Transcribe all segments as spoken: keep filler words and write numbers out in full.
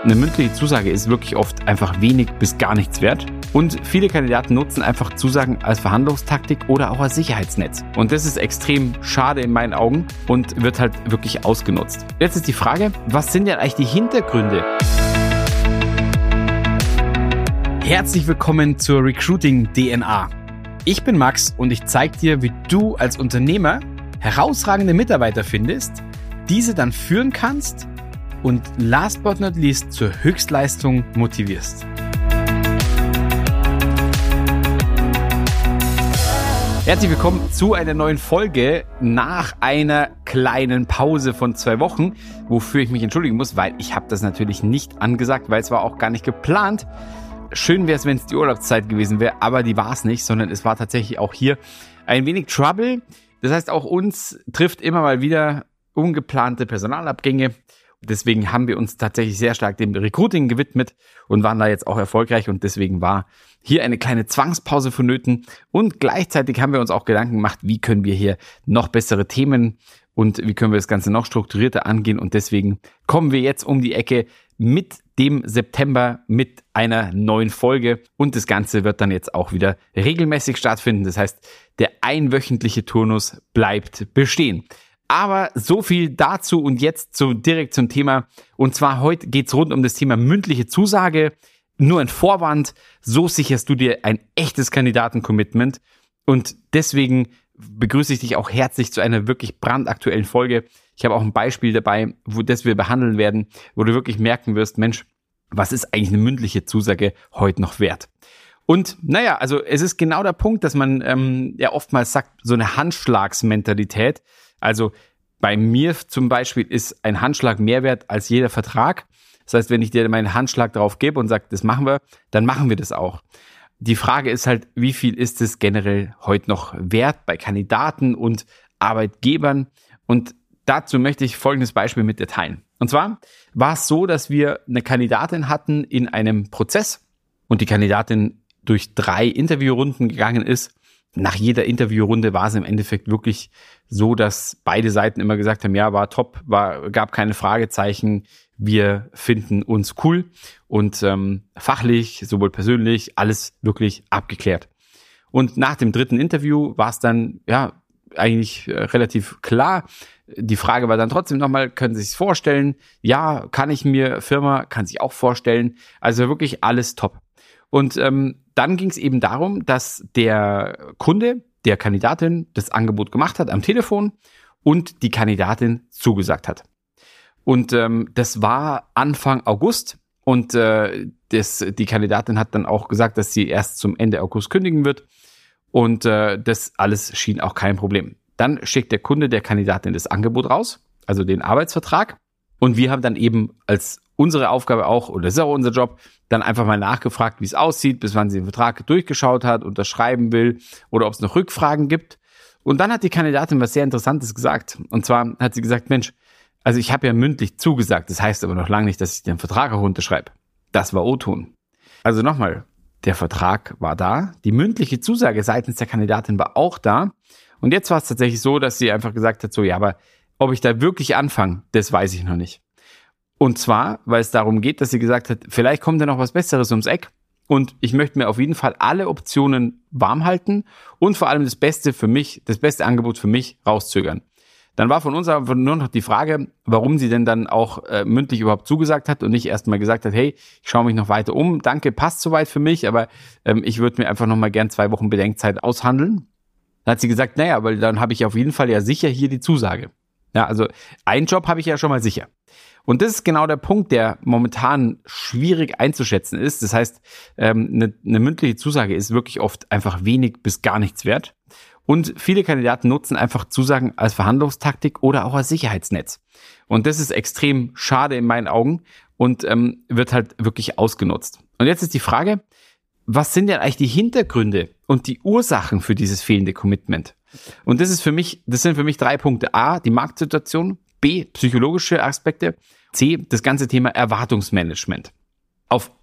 Eine mündliche Zusage ist wirklich oft einfach wenig bis gar nichts wert. Und viele Kandidaten nutzen einfach Zusagen als Verhandlungstaktik oder auch als Sicherheitsnetz. Und das ist extrem schade in meinen Augen und wird halt wirklich ausgenutzt. Jetzt ist die Frage, was sind denn eigentlich die Hintergründe? Herzlich willkommen zur Recruiting D N A. Ich bin Max und ich zeige dir, wie du als Unternehmer herausragende Mitarbeiter findest, diese dann führen kannst und last but not least zur Höchstleistung motivierst. Herzlich willkommen zu einer neuen Folge nach einer kleinen Pause von zwei Wochen, wofür ich mich entschuldigen muss, weil ich habe das natürlich nicht angesagt, weil es war auch gar nicht geplant. Schön wäre es, wenn es die Urlaubszeit gewesen wäre, aber die war es nicht, sondern es war tatsächlich auch hier ein wenig Trouble. Das heißt, auch uns trifft immer mal wieder ungeplante Personalabgänge. Deswegen haben wir uns tatsächlich sehr stark dem Recruiting gewidmet und waren da jetzt auch erfolgreich. Und deswegen war hier eine kleine Zwangspause vonnöten. Und gleichzeitig haben wir uns auch Gedanken gemacht, wie können wir hier noch bessere Themen und wie können wir das Ganze noch strukturierter angehen. Und deswegen kommen wir jetzt um die Ecke mit dem September mit einer neuen Folge. Und das Ganze wird dann jetzt auch wieder regelmäßig stattfinden. Das heißt, der einwöchentliche Turnus bleibt bestehen. Aber so viel dazu und jetzt so direkt zum Thema. Und zwar heute geht's rund um das Thema mündliche Zusage. Nur ein Vorwand, so sicherst du dir ein echtes Kandidatencommitment. Und deswegen begrüße ich dich auch herzlich zu einer wirklich brandaktuellen Folge. Ich habe auch ein Beispiel dabei, wo das wir behandeln werden, wo du wirklich merken wirst, Mensch, was ist eigentlich eine mündliche Zusage heute noch wert? Und naja, also es ist genau der Punkt, dass man ähm, ja oftmals sagt, so eine Handschlagsmentalität. Also bei mir zum Beispiel ist ein Handschlag mehr wert als jeder Vertrag. Das heißt, wenn ich dir meinen Handschlag drauf gebe und sage, das machen wir, dann machen wir das auch. Die Frage ist halt, wie viel ist es generell heute noch wert bei Kandidaten und Arbeitgebern? Und dazu möchte ich folgendes Beispiel mit dir teilen. Und zwar war es so, dass wir eine Kandidatin hatten in einem Prozess und die Kandidatin durch drei Interviewrunden gegangen ist. Nach jeder Interviewrunde war es im Endeffekt wirklich so, dass beide Seiten immer gesagt haben, ja, war top, war, gab keine Fragezeichen, wir finden uns cool und ähm, fachlich, sowohl persönlich, alles wirklich abgeklärt. Und nach dem dritten Interview war es dann, ja, eigentlich äh, relativ klar. Die Frage war dann trotzdem nochmal, können Sie sich vorstellen? Ja, kann ich mir, Firma kann sich auch vorstellen. Also wirklich alles top. Und ähm, dann ging es eben darum, dass der Kunde der Kandidatin das Angebot gemacht hat am Telefon und die Kandidatin zugesagt hat. Und ähm, das war Anfang August und äh, das, die Kandidatin hat dann auch gesagt, dass sie erst zum Ende August kündigen wird und äh, das alles schien auch kein Problem. Dann schickt der Kunde der Kandidatin das Angebot raus, also den Arbeitsvertrag, und wir haben dann eben als unsere Aufgabe auch, oder das ist auch unser Job, dann einfach mal nachgefragt, wie es aussieht, bis wann sie den Vertrag durchgeschaut hat, unterschreiben will oder ob es noch Rückfragen gibt. Und dann hat die Kandidatin was sehr Interessantes gesagt. Und zwar hat sie gesagt, Mensch, also ich habe ja mündlich zugesagt, das heißt aber noch lange nicht, dass ich den Vertrag auch unterschreibe. Das war O-Ton. Also nochmal, der Vertrag war da, die mündliche Zusage seitens der Kandidatin war auch da. Und jetzt war es tatsächlich so, dass sie einfach gesagt hat, so ja, aber ob ich da wirklich anfange, das weiß ich noch nicht. Und zwar, weil es darum geht, dass sie gesagt hat, vielleicht kommt ja noch was Besseres ums Eck und ich möchte mir auf jeden Fall alle Optionen warm halten und vor allem das Beste für mich, das beste Angebot für mich rauszögern. Dann war von uns aber nur noch die Frage, warum sie denn dann auch äh, mündlich überhaupt zugesagt hat und nicht erstmal gesagt hat, hey, ich schaue mich noch weiter um, danke, passt soweit für mich, aber ähm, ich würde mir einfach nochmal gern zwei Wochen Bedenkzeit aushandeln. Dann hat sie gesagt, naja, weil dann habe ich auf jeden Fall ja sicher hier die Zusage. Ja, also einen Job habe ich ja schon mal sicher. Und das ist genau der Punkt, der momentan schwierig einzuschätzen ist. Das heißt, ähm, eine, eine mündliche Zusage ist wirklich oft einfach wenig bis gar nichts wert. Und viele Kandidaten nutzen einfach Zusagen als Verhandlungstaktik oder auch als Sicherheitsnetz. Und das ist extrem schade in meinen Augen und ähm, wird halt wirklich ausgenutzt. Und jetzt ist die Frage, was sind denn eigentlich die Hintergründe und die Ursachen für dieses fehlende Commitment? Und das ist für mich, das sind für mich drei Punkte. A, die Marktsituation. B, psychologische Aspekte. C, das ganze Thema Erwartungsmanagement. Auf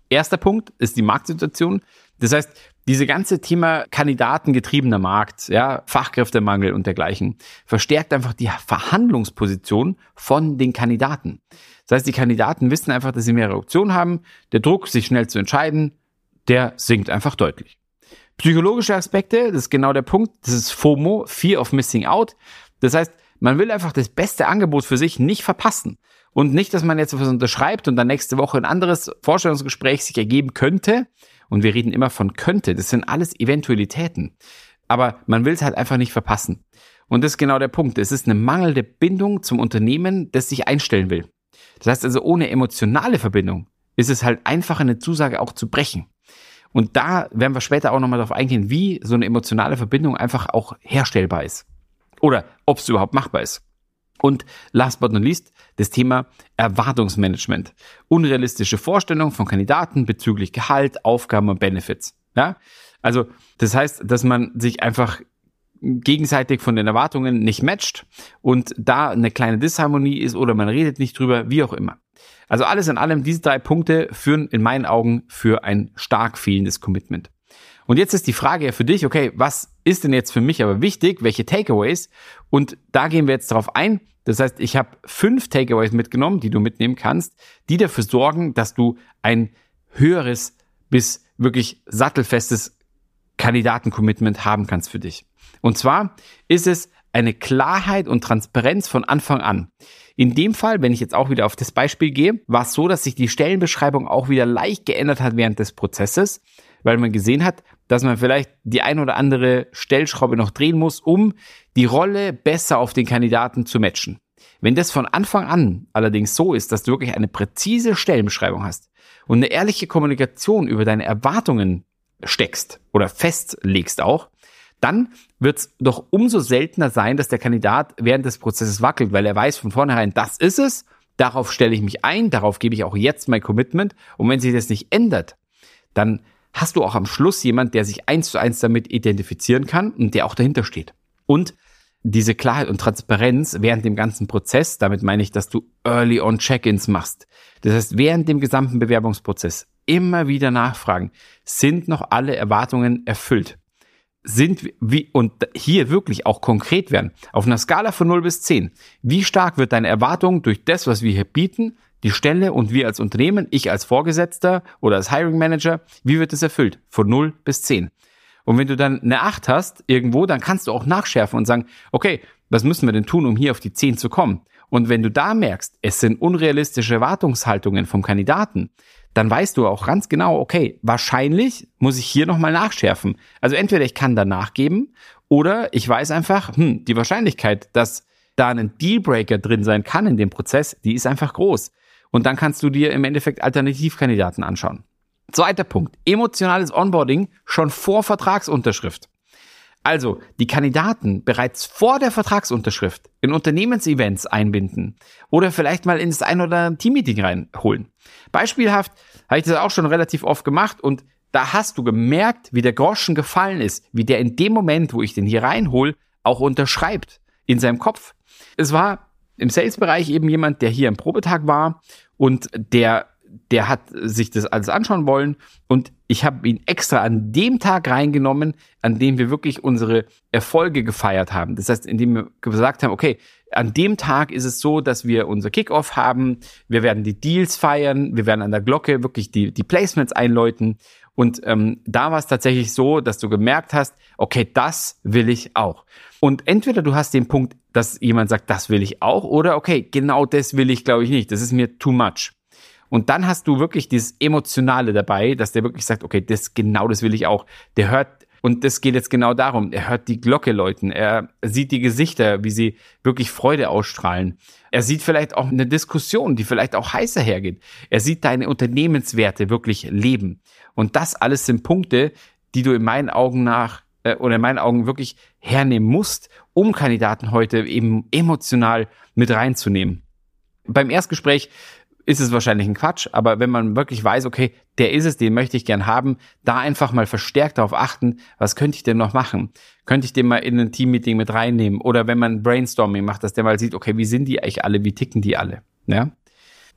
Erster Punkt ist die Marktsituation. Das heißt, diese ganze Thema kandidatengetriebener Markt, ja, Fachkräftemangel und dergleichen, verstärkt einfach die Verhandlungsposition von den Kandidaten. Das heißt, die Kandidaten wissen einfach, dass sie mehrere Optionen haben. Der Druck, sich schnell zu entscheiden, der sinkt einfach deutlich. Psychologische Aspekte, das ist genau der Punkt, das ist FOMO, Fear of Missing Out. Das heißt, man will einfach das beste Angebot für sich nicht verpassen. Und nicht, dass man jetzt was unterschreibt und dann nächste Woche ein anderes Vorstellungsgespräch sich ergeben könnte. Und wir reden immer von könnte. Das sind alles Eventualitäten. Aber man will es halt einfach nicht verpassen. Und das ist genau der Punkt. Es ist eine mangelnde Bindung zum Unternehmen, das sich einstellen will. Das heißt also, ohne emotionale Verbindung ist es halt einfach eine Zusage auch zu brechen. Und da werden wir später auch nochmal darauf eingehen, wie so eine emotionale Verbindung einfach auch herstellbar ist. Oder ob es überhaupt machbar ist. Und last but not least, das Thema Erwartungsmanagement. Unrealistische Vorstellungen von Kandidaten bezüglich Gehalt, Aufgaben und Benefits. Ja? Also das heißt, dass man sich einfach gegenseitig von den Erwartungen nicht matcht und da eine kleine Disharmonie ist oder man redet nicht drüber, wie auch immer. Also alles in allem, diese drei Punkte führen in meinen Augen für ein stark fehlendes Commitment. Und jetzt ist die Frage ja für dich, okay, was ist denn jetzt für mich aber wichtig? Welche Takeaways? Und da gehen wir jetzt darauf ein. Das heißt, ich habe fünf Takeaways mitgenommen, die du mitnehmen kannst, die dafür sorgen, dass du ein höheres bis wirklich sattelfestes Kandidaten-Commitment haben kannst für dich. Und zwar ist es eine Klarheit und Transparenz von Anfang an. In dem Fall, wenn ich jetzt auch wieder auf das Beispiel gehe, war es so, dass sich die Stellenbeschreibung auch wieder leicht geändert hat während des Prozesses, weil man gesehen hat, dass man vielleicht die ein oder andere Stellschraube noch drehen muss, um die Rolle besser auf den Kandidaten zu matchen. Wenn das von Anfang an allerdings so ist, dass du wirklich eine präzise Stellenbeschreibung hast und eine ehrliche Kommunikation über deine Erwartungen steckst oder festlegst auch, dann wird es doch umso seltener sein, dass der Kandidat während des Prozesses wackelt, weil er weiß von vornherein, das ist es, darauf stelle ich mich ein, darauf gebe ich auch jetzt mein Commitment und wenn sich das nicht ändert, dann hast du auch am Schluss jemand, der sich eins zu eins damit identifizieren kann und der auch dahinter steht. Und diese Klarheit und Transparenz während dem ganzen Prozess, damit meine ich, dass du early on Check-ins machst. Das heißt, während dem gesamten Bewerbungsprozess immer wieder nachfragen, sind noch alle Erwartungen erfüllt? Sind wie und hier wirklich auch konkret werden, auf einer Skala von null bis zehn, wie stark wird deine Erwartung durch das, was wir hier bieten, die Stelle und wir als Unternehmen, ich als Vorgesetzter oder als Hiring Manager, wie wird es erfüllt? Von null bis zehn. Und wenn du dann eine acht hast irgendwo, dann kannst du auch nachschärfen und sagen, okay, was müssen wir denn tun, um hier auf die zehn zu kommen? Und wenn du da merkst, es sind unrealistische Erwartungshaltungen vom Kandidaten, dann weißt du auch ganz genau, okay, wahrscheinlich muss ich hier nochmal nachschärfen. Also entweder ich kann da nachgeben oder ich weiß einfach, hm, die Wahrscheinlichkeit, dass da ein Dealbreaker drin sein kann in dem Prozess, die ist einfach groß. Und dann kannst du dir im Endeffekt Alternativkandidaten anschauen. Zweiter Punkt, emotionales Onboarding schon vor Vertragsunterschrift. Also die Kandidaten bereits vor der Vertragsunterschrift in Unternehmensevents einbinden oder vielleicht mal ins ein oder andere Teammeeting reinholen. Beispielhaft habe ich das auch schon relativ oft gemacht und da hast du gemerkt, wie der Groschen gefallen ist, wie der in dem Moment, wo ich den hier reinhole, auch unterschreibt in seinem Kopf. Es war im Sales-Bereich eben jemand, der hier im Probetag war und der der hat sich das alles anschauen wollen und ich habe ihn extra an dem Tag reingenommen, an dem wir wirklich unsere Erfolge gefeiert haben. Das heißt, indem wir gesagt haben, okay, an dem Tag ist es so, dass wir unser Kickoff haben, wir werden die Deals feiern, wir werden an der Glocke wirklich die, die Placements einläuten und ähm, da war es tatsächlich so, dass du gemerkt hast, okay, das will ich auch. Und entweder du hast den Punkt, dass jemand sagt, das will ich auch oder okay, genau das will ich, glaube ich nicht, das ist mir too much. Und dann hast du wirklich dieses Emotionale dabei, dass der wirklich sagt, okay, das genau das will ich auch. Der hört, und das geht jetzt genau darum, er hört die Glocke läuten, er sieht die Gesichter, wie sie wirklich Freude ausstrahlen. Er sieht vielleicht auch eine Diskussion, die vielleicht auch heißer hergeht. Er sieht deine Unternehmenswerte wirklich leben. Und das alles sind Punkte, die du in meinen Augen nach, äh, oder in meinen Augen wirklich hernehmen musst, um Kandidaten heute eben emotional mit reinzunehmen. Beim Erstgespräch ist es wahrscheinlich ein Quatsch, aber wenn man wirklich weiß, okay, der ist es, den möchte ich gern haben, da einfach mal verstärkt darauf achten, was könnte ich denn noch machen? Könnte ich den mal in ein Teammeeting mit reinnehmen? Oder wenn man Brainstorming macht, dass der mal sieht, okay, wie sind die eigentlich alle, wie ticken die alle? Ja?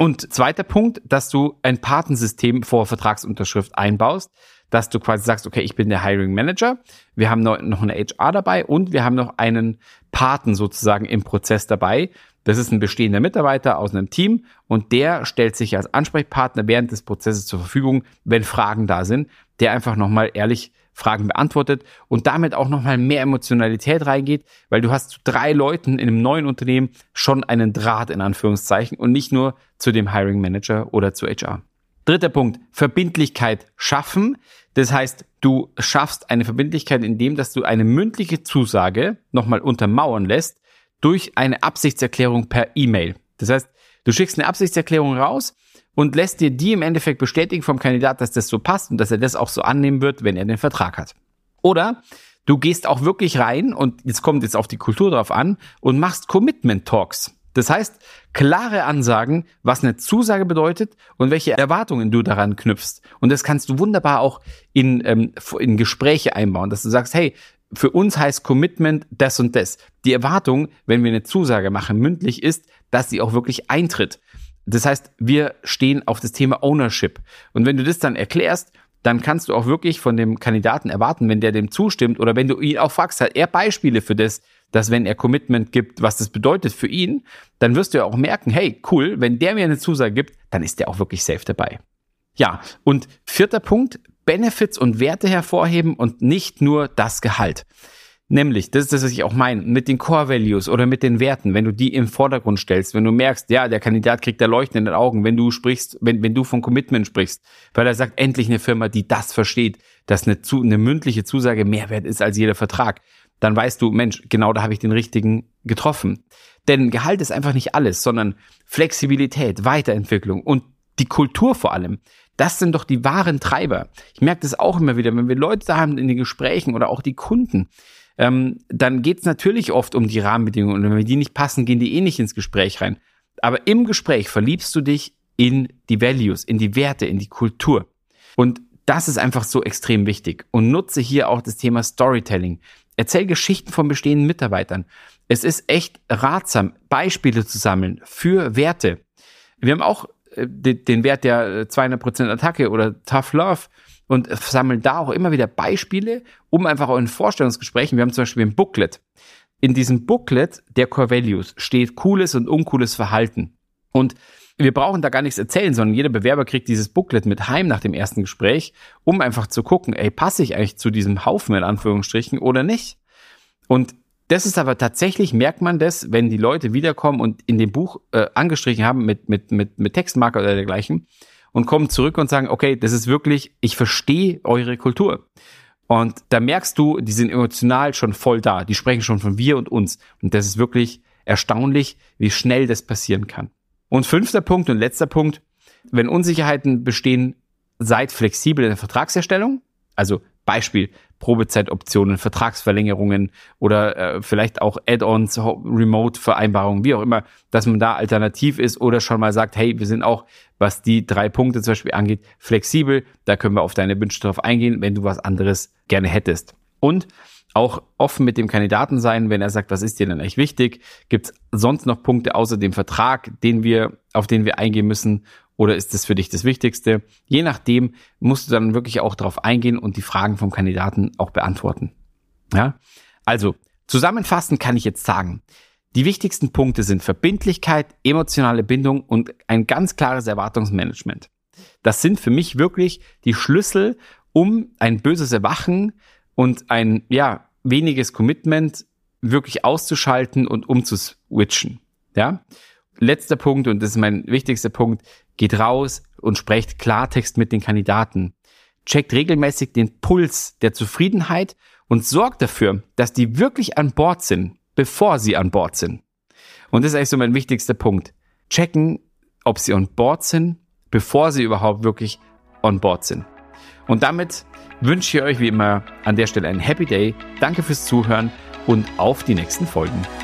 Und zweiter Punkt, dass du ein Patensystem vor Vertragsunterschrift einbaust, dass du quasi sagst, okay, ich bin der Hiring Manager, wir haben noch eine H R dabei und wir haben noch einen Paten sozusagen im Prozess dabei. Das ist ein bestehender Mitarbeiter aus einem Team und der stellt sich als Ansprechpartner während des Prozesses zur Verfügung, wenn Fragen da sind, der einfach nochmal ehrlich Fragen beantwortet und damit auch nochmal mehr Emotionalität reingeht, weil du hast zu drei Leuten in einem neuen Unternehmen schon einen Draht in Anführungszeichen und nicht nur zu dem Hiring Manager oder zu H R. Dritter Punkt, Verbindlichkeit schaffen. Das heißt, du schaffst eine Verbindlichkeit, indem dass du eine mündliche Zusage nochmal untermauern lässt durch eine Absichtserklärung per E-Mail. Das heißt, du schickst eine Absichtserklärung raus und lässt dir die im Endeffekt bestätigen vom Kandidat, dass das so passt und dass er das auch so annehmen wird, wenn er den Vertrag hat. Oder du gehst auch wirklich rein und jetzt kommt jetzt auf die Kultur drauf an und machst Commitment Talks. Das heißt, klare Ansagen, was eine Zusage bedeutet und welche Erwartungen du daran knüpfst. Und das kannst du wunderbar auch in, ähm, in Gespräche einbauen, dass du sagst, hey, für uns heißt Commitment das und das. Die Erwartung, wenn wir eine Zusage machen, mündlich ist, dass sie auch wirklich eintritt. Das heißt, wir stehen auf das Thema Ownership. Und wenn du das dann erklärst, dann kannst du auch wirklich von dem Kandidaten erwarten, wenn der dem zustimmt oder wenn du ihn auch fragst, hat er Beispiele für das, dass wenn er Commitment gibt, was das bedeutet für ihn, dann wirst du ja auch merken, hey, cool, wenn der mir eine Zusage gibt, dann ist der auch wirklich safe dabei. Ja, und vierter Punkt, Benefits und Werte hervorheben und nicht nur das Gehalt. Nämlich, das ist das, was ich auch meine, mit den Core Values oder mit den Werten, wenn du die im Vordergrund stellst, wenn du merkst, ja, der Kandidat kriegt da Leuchten in den Augen, wenn du sprichst, wenn, wenn du von Commitment sprichst, weil er sagt, endlich eine Firma, die das versteht, dass eine, zu, eine mündliche Zusage mehr wert ist als jeder Vertrag, dann weißt du, Mensch, genau da habe ich den richtigen getroffen. Denn Gehalt ist einfach nicht alles, sondern Flexibilität, Weiterentwicklung und die Kultur vor allem. Das sind doch die wahren Treiber. Ich merke das auch immer wieder, wenn wir Leute da haben in den Gesprächen oder auch die Kunden, ähm, dann geht es natürlich oft um die Rahmenbedingungen. Und wenn die nicht passen, gehen die eh nicht ins Gespräch rein. Aber im Gespräch verliebst du dich in die Values, in die Werte, in die Kultur. Und das ist einfach so extrem wichtig. Und nutze hier auch das Thema Storytelling. Erzähl Geschichten von bestehenden Mitarbeitern. Es ist echt ratsam, Beispiele zu sammeln für Werte. Wir haben auch äh, den, den Wert der zweihundert Prozent Attacke oder Tough Love und sammeln da auch immer wieder Beispiele, um einfach auch in Vorstellungsgesprächen, wir haben zum Beispiel ein Booklet. In diesem Booklet der Core Values steht cooles und uncooles Verhalten. Und wir brauchen da gar nichts erzählen, sondern jeder Bewerber kriegt dieses Booklet mit heim nach dem ersten Gespräch, um einfach zu gucken, ey, passe ich eigentlich zu diesem Haufen in Anführungsstrichen oder nicht? Und das ist aber tatsächlich, merkt man das, wenn die Leute wiederkommen und in dem Buch äh, angestrichen haben mit, mit, mit, mit Textmarker oder dergleichen und kommen zurück und sagen, okay, das ist wirklich, ich verstehe eure Kultur. Und da merkst du, die sind emotional schon voll da. Die sprechen schon von wir und uns. Und das ist wirklich erstaunlich, wie schnell das passieren kann. Und fünfter Punkt und letzter Punkt, wenn Unsicherheiten bestehen, seid flexibel in der Vertragserstellung. Also Beispiel, Probezeitoptionen, Vertragsverlängerungen oder äh, vielleicht auch Add-ons, Remote-Vereinbarungen, wie auch immer, dass man da alternativ ist oder schon mal sagt, hey, wir sind auch, was die drei Punkte zum Beispiel angeht, flexibel. Da können wir auf deine Wünsche drauf eingehen, wenn du was anderes gerne hättest. Und auch offen mit dem Kandidaten sein, wenn er sagt, was ist dir denn echt wichtig? Gibt es sonst noch Punkte außer dem Vertrag, den wir, auf den wir eingehen müssen? Oder ist das für dich das Wichtigste? Je nachdem musst du dann wirklich auch darauf eingehen und die Fragen vom Kandidaten auch beantworten. Ja? Also, zusammenfassend kann ich jetzt sagen, die wichtigsten Punkte sind Verbindlichkeit, emotionale Bindung und ein ganz klares Erwartungsmanagement. Das sind für mich wirklich die Schlüssel, um ein böses Erwachen und ein, ja, weniges Commitment wirklich auszuschalten und umzuswitchen. Ja? Letzter Punkt, und das ist mein wichtigster Punkt, geht raus und sprecht Klartext mit den Kandidaten. Checkt regelmäßig den Puls der Zufriedenheit und sorgt dafür, dass die wirklich an Bord sind, bevor sie an Bord sind. Und das ist eigentlich so mein wichtigster Punkt. Checken, ob sie on Bord sind, bevor sie überhaupt wirklich on Bord sind. Und damit wünsche ich euch wie immer an der Stelle einen Happy Day. Danke fürs Zuhören und auf die nächsten Folgen.